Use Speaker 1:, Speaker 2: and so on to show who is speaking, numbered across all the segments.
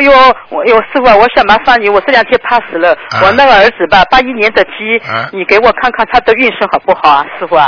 Speaker 1: 哎呦，师傅，我想麻烦你，我这2天怕死了。我那个儿子吧，81年的鸡，你给我看看他的运势好不好啊，师傅啊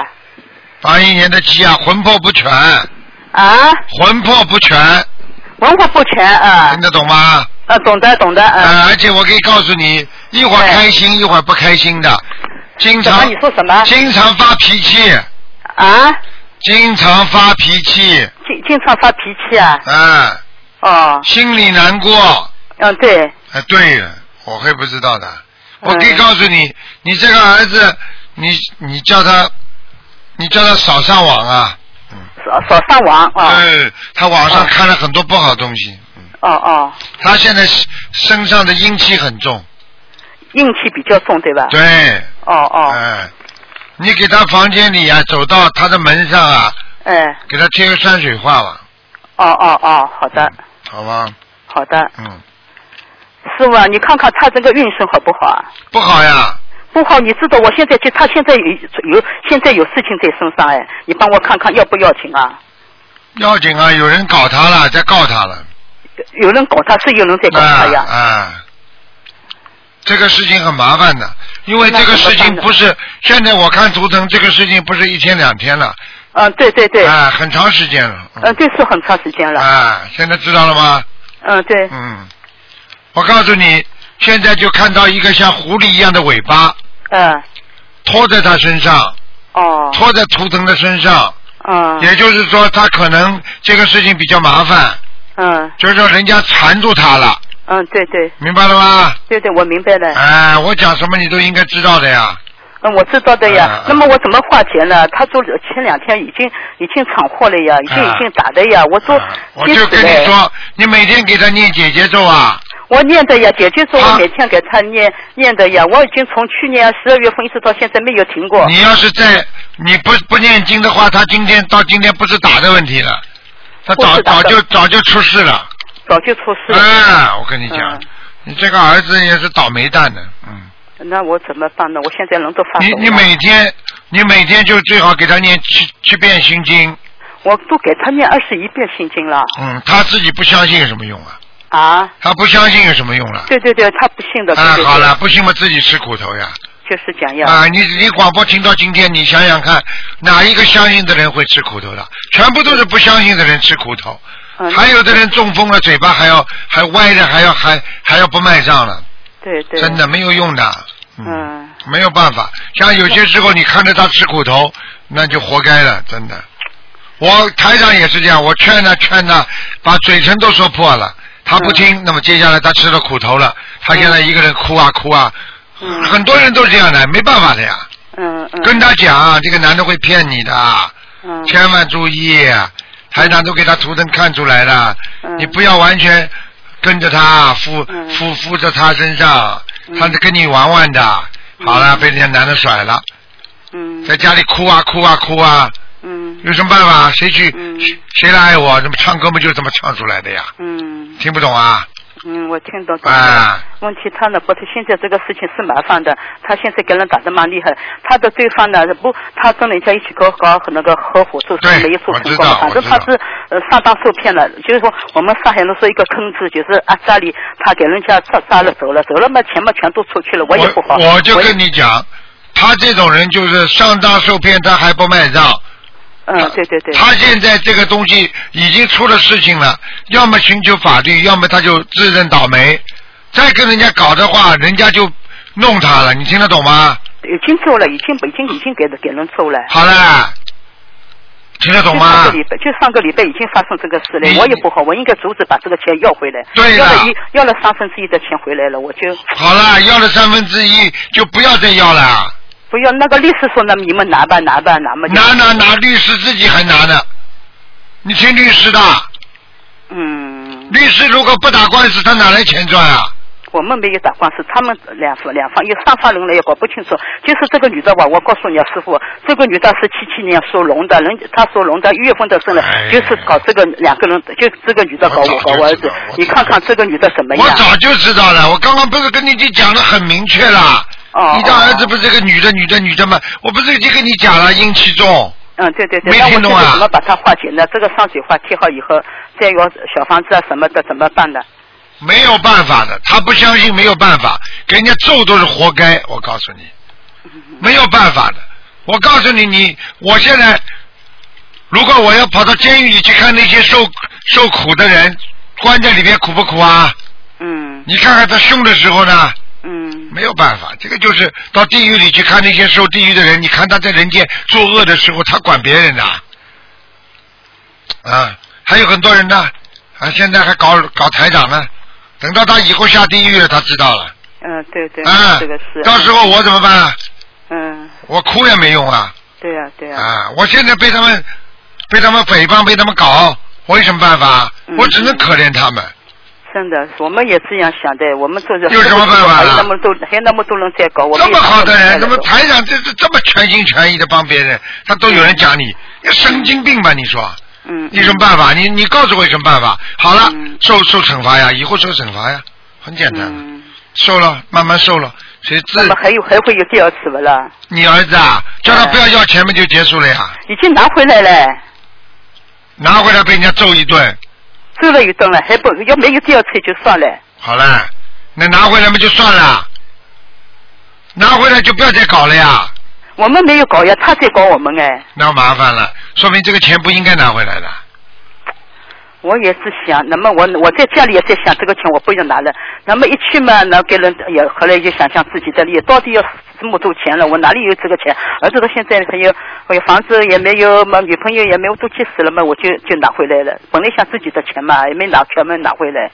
Speaker 2: ？81年的鸡啊，魂魄不全。
Speaker 1: 啊？
Speaker 2: 魂魄不全。
Speaker 1: 魂魄不全啊？
Speaker 2: 听得懂吗？
Speaker 1: 懂的。
Speaker 2: 而且我可以告诉你，一会儿开心，一会儿不开心的，经常。
Speaker 1: 你说什么？
Speaker 2: 经常发脾气。
Speaker 1: 啊？
Speaker 2: 经常发脾气。
Speaker 1: 经常发脾气啊？哦。
Speaker 2: 心里难过。
Speaker 1: 对。
Speaker 2: 对了，我会不知道的。我可以告诉你，你这个儿子，你叫他少上网啊。
Speaker 1: 少上网啊。
Speaker 2: 他网上看了很多不好东西。他现在身上的阴气很重。
Speaker 1: 阴气比较重，对吧？
Speaker 2: 对。你给他房间里啊，走到他的门上啊。给他贴个山水画吧。
Speaker 1: 好的。
Speaker 2: 好吧。
Speaker 1: 好的。师傅啊，你看看他这个运势好不好啊？
Speaker 2: 不好呀。
Speaker 1: 不好，你知道我现在他现在有事情在身上哎，你帮我看看要不要紧啊？
Speaker 2: 要紧啊，有人搞他了，在告他了。
Speaker 1: 有人搞他，是有人在搞他呀。
Speaker 2: 这个事情很麻烦的，因为这个事情不是现在我看图腾，这个事情不是1天2天了。
Speaker 1: 对。
Speaker 2: 很长时间了。
Speaker 1: 对，是很长时间了。
Speaker 2: 现在知道了吗？
Speaker 1: 对。
Speaker 2: 我告诉你，现在就看到一个像狐狸一样的尾巴。拖在他身上。拖在图腾的身上。也就是说，他可能这个事情比较麻烦。就是说人家缠住他了。
Speaker 1: 对。
Speaker 2: 明白了吗？
Speaker 1: 对，我明白了。
Speaker 2: 我讲什么你都应该知道的呀。
Speaker 1: 我知道的呀。那么我怎么化解呢？他说前2天已经闯祸了呀，已经打的呀。我说。
Speaker 2: 我就跟你说，你每天给他念姐姐咒啊。
Speaker 1: 我念的呀，姐姐咒我每天给他念的呀。我已经从去年12月份一直到现在没有停过。
Speaker 2: 你要是你不念经的话，他到今天不是打的问题了，他早就出事了。
Speaker 1: 早就出事了。
Speaker 2: 我跟你讲，你这个儿子也是倒霉蛋的。
Speaker 1: 那我怎么办呢？我现在人都发抖了。
Speaker 2: 你每天就最好给他念7遍心经。
Speaker 1: 我都给他念21遍心经了。
Speaker 2: 他自己不相信有什么用啊？他不相信有什么用了？
Speaker 1: 对，他不信的。
Speaker 2: 好了，不信嘛自己吃苦头呀。
Speaker 1: 就是讲呀。
Speaker 2: 你广播听到今天，你想想看，哪一个相信的人会吃苦头的？全部都是不相信的人吃苦头。还有的人中风了，嘴巴还歪着，还要不卖账了。
Speaker 1: 对。
Speaker 2: 真的没有用的。没有办法，像有些时候你看着他吃苦头，那就活该了，真的。我台长也是这样，我劝他，把嘴唇都说破了，他不听，那么接下来他吃了苦头了，他现在一个人哭啊，很多人都是这样的，没办法的呀。跟他讲，这个男的会骗你的，千万注意，台长都给他图腾看出来了，你不要完全跟着他附着他身上，他是跟你玩玩的。好了，被人家男的甩了。在家里哭啊。有什么办法？谁来爱我？怎么唱歌嘛，就这么唱出来的呀。听不懂啊？
Speaker 1: 我听懂。问题他呢，不是现在这个事情是麻烦的，他现在给人打得蛮厉害，他的对方呢他跟人家一起搞那个合伙做生意没有做成功，反正他是上当受骗了。就是说我们上海人说一个坑字，就是家里他给人家杀了走了嘛，钱嘛全都出去了，我也不好。
Speaker 2: 我就跟你讲，他这种人就是上当受骗，他还不卖账。
Speaker 1: 对。
Speaker 2: 他现在这个东西已经出了事情了，要么寻求法律，要么他就自认倒霉。再跟人家搞的话，人家就弄他了，你听得懂吗？
Speaker 1: 已经做了，已经给人做了。
Speaker 2: 好了，听得懂吗？
Speaker 1: 上个礼拜已经发生这个事了，我也不好，我应该阻止把这个钱要回来。
Speaker 2: 对了，
Speaker 1: 要了1/3的钱回来了，我就。
Speaker 2: 好了，要了1/3就不要再要了。
Speaker 1: 不要，那个律师说，那你们拿吧。拿，
Speaker 2: 律师自己还拿呢。你听律师的。律师如果不打官司，他哪来钱赚啊？
Speaker 1: 我们没有打官司，他们两方有上方人了也搞不清楚。就是这个女的吧，我告诉你啊，师傅，这个女的是77年属龙的，她属龙的1月份的生的，就是搞这个2个人，就这个女的搞我儿子，你看看这个女的怎么样？
Speaker 2: 我早就知道了，我刚刚不是跟你讲的很明确了。你的儿子不是个女的吗？我不是已经跟你讲了，阴气重。
Speaker 1: 对。
Speaker 2: 没听懂啊？
Speaker 1: 怎么把它化解呢？这个上水化贴好以后，再有小房子啊什么的怎么办呢？
Speaker 2: 没有办法的，他不相信没有办法，给人家揍都是活该。我告诉你，没有办法的。我告诉你，我现在如果我要跑到监狱里去看那些受苦的人，关在里面苦不苦啊？你看看他凶的时候呢？没有办法，这个就是到地狱里去看那些受地狱的人，你看他在人间作恶的时候，他管别人的啊，还有很多人呢啊，现在还搞台长呢，等到他以后下地狱了，他知道了。
Speaker 1: 对对，这个是。
Speaker 2: 到时候我怎么办啊？我哭也没用啊。
Speaker 1: 对啊对啊。
Speaker 2: 啊，我现在被他们诽谤，被他们搞，我有什么办法？我只能可怜他们。
Speaker 1: 真的，我们也这样想的，我们做着
Speaker 2: 有什么办法？还
Speaker 1: 那么多人在搞，我们
Speaker 2: 这么好的人，那么台长这么全心全意的帮别人，他都有人讲你神经病吧？你说？有什么办法？你告诉我有什么办法？好了，受惩罚呀，以后受惩罚呀，很简单，受了，慢慢受了，
Speaker 1: 那么还会有第二次不啦？
Speaker 2: 你儿子啊，叫他不要要钱嘛，就结束了呀。
Speaker 1: 已经拿回来了。
Speaker 2: 拿回来被人家揍一顿。
Speaker 1: 揍了一顿了，还不要没有第二次就算了。
Speaker 2: 好了，那拿回来嘛就算了，拿回来就不要再搞了呀。
Speaker 1: 我们没有搞呀，他在搞我们哎。
Speaker 2: 那麻烦了，说明这个钱不应该拿回来的。
Speaker 1: 我也是想，那么我在家里也在想，这个钱我不要拿了。那么一去嘛，那给人也后来就想想自己的力，到底要这么多钱了，我哪里有这个钱？儿子到现在还有房子也没有嘛，女朋友也没有，都急死了嘛，我就拿回来了。本来想自己的钱嘛，也没拿，全部拿回来。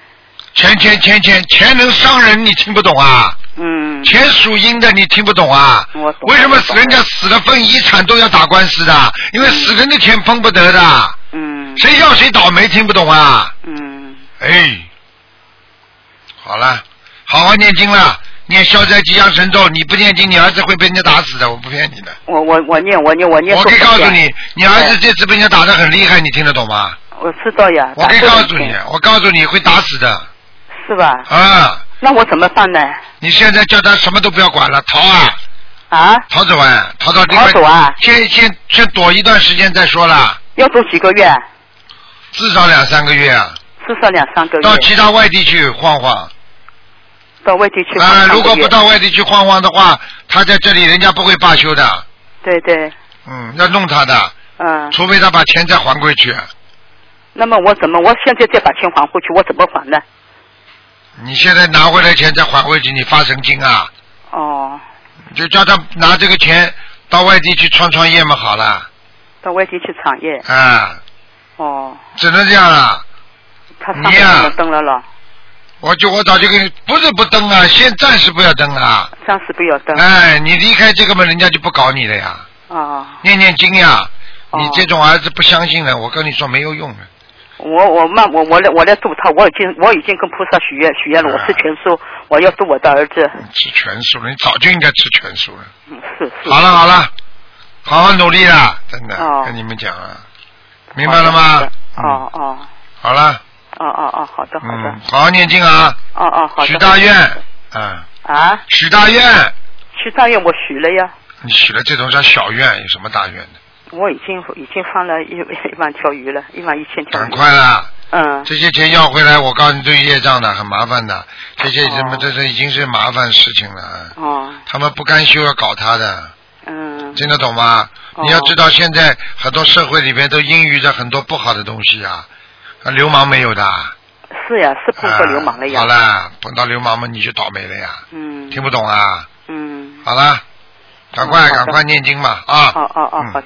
Speaker 1: 钱能伤人，你听不懂啊？钱属阴的，你听不懂啊？我懂。为什么人家死了分遗产都要打官司的？因为死人的钱分不得的。谁要谁倒霉，听不懂啊？哎，好了，好好念经了，念消灾吉祥神咒。你不念经，你儿子会被人家打死的，我不骗你的。 我念。我
Speaker 2: 可以告诉你，你儿子这次被人家打得很厉害，你听得懂吗？
Speaker 1: 我知道呀。
Speaker 2: 我可以告诉你会打死的。
Speaker 1: 是吧？那我怎么办呢？你
Speaker 2: 现在叫他什么都不要管了，逃逃走啊，逃到另外。逃
Speaker 1: 走啊！
Speaker 2: 先躲一段时间再说了。
Speaker 1: 要躲几个月？
Speaker 2: 至少2-3个月啊。
Speaker 1: 至少2-3个月。
Speaker 2: 到其他外地去晃晃。
Speaker 1: 到外地去晃晃。
Speaker 2: 如果不到外地去晃晃的话，他在这里人家不会罢休的。
Speaker 1: 对对。
Speaker 2: 要弄他的。除非他把钱再还回去。
Speaker 1: 那么我现在再把钱还回去，我怎么还呢？
Speaker 2: 你现在拿回来钱再还回去，你发神经啊？就叫他拿这个钱到外地去创业嘛，好了。
Speaker 1: 到外地去创业。
Speaker 2: 只能这样了。
Speaker 1: 他上面怎么登了了？
Speaker 2: 我早就跟你不是不登啊，先暂时不要登啊。
Speaker 1: 暂时不要登。
Speaker 2: 你离开这个嘛，人家就不搞你了呀。念念经呀，你这种儿子不相信了，我跟你说没有用的。
Speaker 1: 我来度他，我已经跟菩萨许愿了，我吃全素，我要度我的儿子。
Speaker 2: 吃全素了，你早就应该吃全素了。
Speaker 1: 是。
Speaker 2: 好了，好好努力了，真的，跟你们讲啊，明白了吗？好了。
Speaker 1: 好的。
Speaker 2: 好好念经啊。
Speaker 1: 好的。
Speaker 2: 许大愿。许大愿。
Speaker 1: 许大愿我许了呀。
Speaker 2: 你许了这种叫小愿，有什么大愿的？
Speaker 1: 我已经放了1万条鱼了，11000条鱼。
Speaker 2: 赶快啦！这些钱要回来，我告诉你，对业障的很麻烦的，这些这是已经是麻烦事情了。他们不甘休要搞他的。听得懂吗？你要知道，现在很多社会里面都孕育着很多不好的东西啊，流氓没有的。
Speaker 1: 是呀，是碰到流氓了呀。
Speaker 2: 好了，碰到流氓嘛，你就倒霉了呀。听不懂啊？好了。赶快念经吧啊！
Speaker 1: 好。